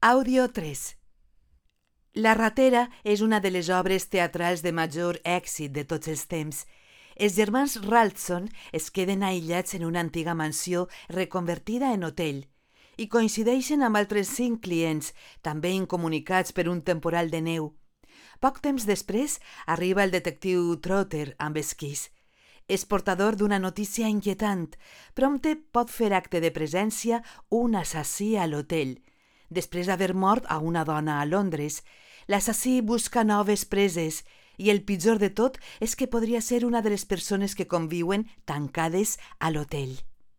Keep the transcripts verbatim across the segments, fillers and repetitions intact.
Àudio tres. La ratera és una de les obres teatrals de major èxit de tots els temps. Els germans Ralston es queden aïllats en una antiga mansió reconvertida en hotel i coincideixen amb altres cinc clients, també incomunicats per un temporal de neu. Poc temps després arriba el detectiu Trotter amb esquís. És portador d'una notícia inquietant. Prompte pot fer acte de presència un assassí a l'hotel. Després d'haver mort a una dona a Londres, l'assassí busca noves preses i el pitjor de tot és que podria ser una de les persones que conviuen tancades a l'hotel.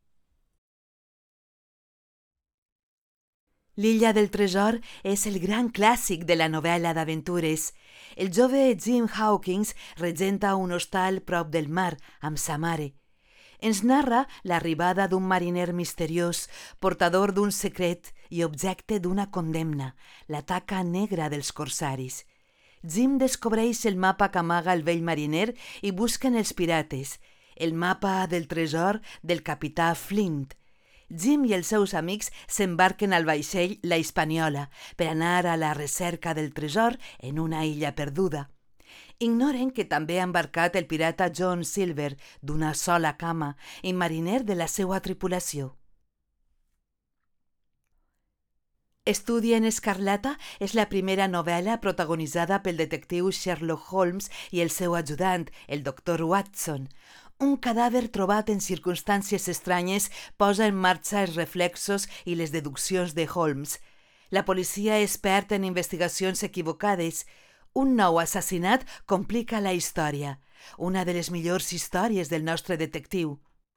L'Illa del Tresor és el gran clàssic de la novel·la d'aventures. El jove Jim Hawkins regenta un hostal prop del mar amb sa mare. Ens narra l'arribada d'un mariner misteriós, portador d'un secret i objecte d'una condemna, la taca negra dels corsaris. Jim descobreix el mapa que amaga el vell mariner i busquen els pirates, el mapa del tresor del capità Flint. Jim i els seus amics s'embarquen al vaixell La Hispaniola per anar a la recerca del tresor en una illa perduda. Ignoren que també ha embarcat el pirata John Silver, d'una sola cama, i mariner de la seva tripulació. Estudi en escarlata és la primera novel·la protagonitzada pel detectiu Sherlock Holmes i el seu ajudant, el doctor Watson. Un cadàver trobat en circumstàncies estranyes posa en marxa els reflexos i les deduccions de Holmes. La policia és experta en investigacions equivocades. Un nou assassinat complica la història, una de les millors històries del nostre detectiu.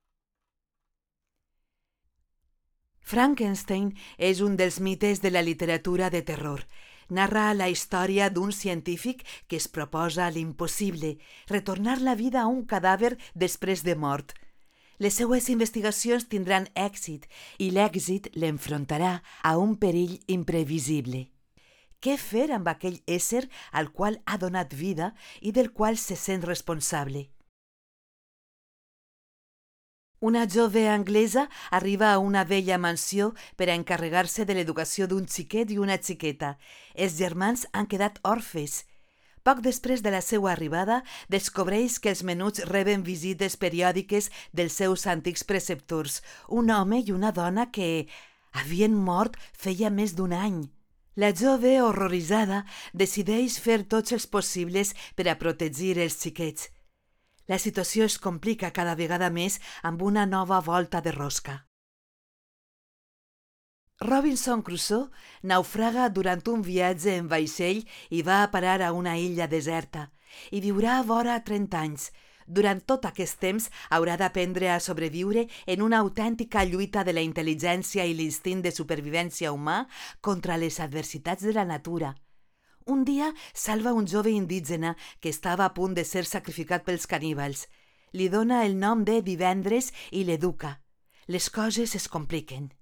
Frankenstein és un dels mites de la literatura de terror. Narra la història d'un científic que es proposa l'impossible, retornar la vida a un cadàver després de mort. Les seues investigacions tindran èxit i l'èxit l'enfrontarà a un perill imprevisible. Què fer amb aquell ésser al qual ha donat vida i del qual se sent responsable? Una jove anglesa arriba a una vella mansió per a encarregar-se de l'educació d'un xiquet i una xiqueta. Els germans han quedat orfes. Poc després de la seva arribada, descobreix que els menuts reben visites periòdiques dels seus antics preceptors, un home i una dona que havien mort feia més d'un any. La jove, horroritzada, decideix fer tots els possibles per a protegir els xiquets. La situació es complica cada vegada més amb una nova volta de rosca. Robinson Crusoe naufraga durant un viatge en vaixell i va a parar a una illa deserta. Hi viurà vora trenta anys. Durant tot aquest temps haurà d'aprendre a sobreviure en una autèntica lluita de la intel·ligència i l'instint de supervivència humà contra les adversitats de la natura. Un dia salva un jove indígena que estava a punt de ser sacrificat pels caníbals. Li dona el nom de Divendres i l'educa. Les coses es compliquen.